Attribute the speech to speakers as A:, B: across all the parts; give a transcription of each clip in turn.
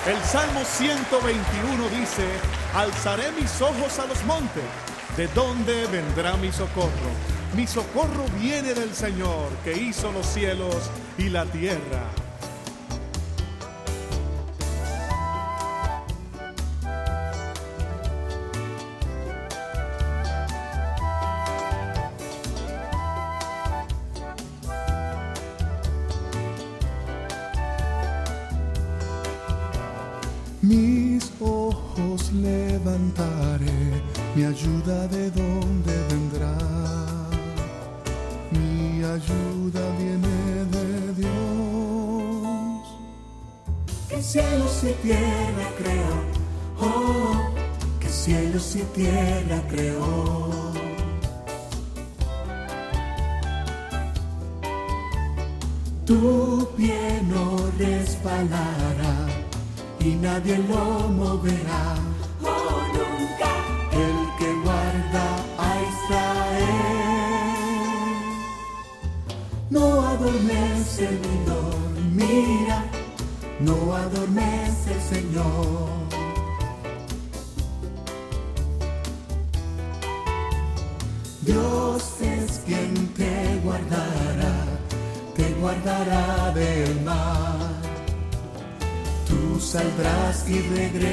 A: El Salmo 121 dice: alzaré mis ojos a los montes, ¿de dónde vendrá mi socorro? Mi socorro viene del Señor, que hizo los cielos y la tierra.
B: Mis ojos levantaré, mi ayuda de dónde vendrá. Mi ayuda viene de Dios.
C: Que cielos y tierra creó, oh, que cielos y tierra creó. Tu pie no resbalará y nadie lo moverá. Oh, nunca. El que guarda a Israel no adormece ni dormirá, no adormece el Señor. Dios es quien te guardará del mal. Tú saldrás y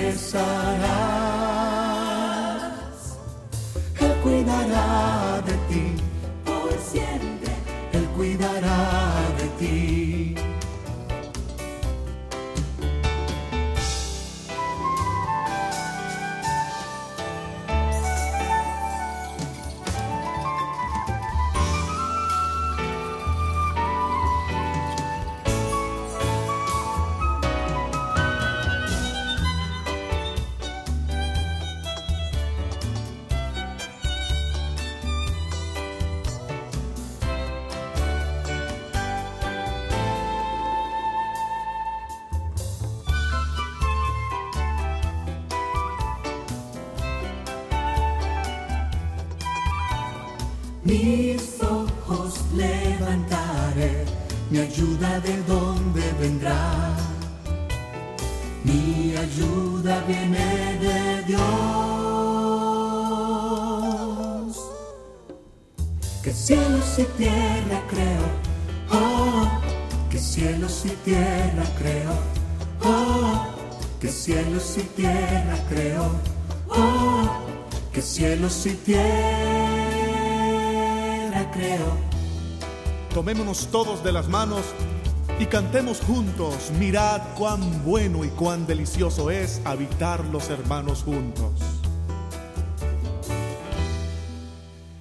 C: regresarás. Él cuidará de ti por siempre. Él cuidará de ti. Mis ojos levantaré, mi ayuda de dónde vendrá. Mi ayuda viene de Dios. Que cielos y tierra creó, oh, que cielos y tierra creó, oh, que cielos y tierra creó, oh, que cielos y tierra creo.
A: Tomémonos todos de las manos y cantemos juntos: mirad cuán bueno y cuán delicioso es habitar los hermanos juntos.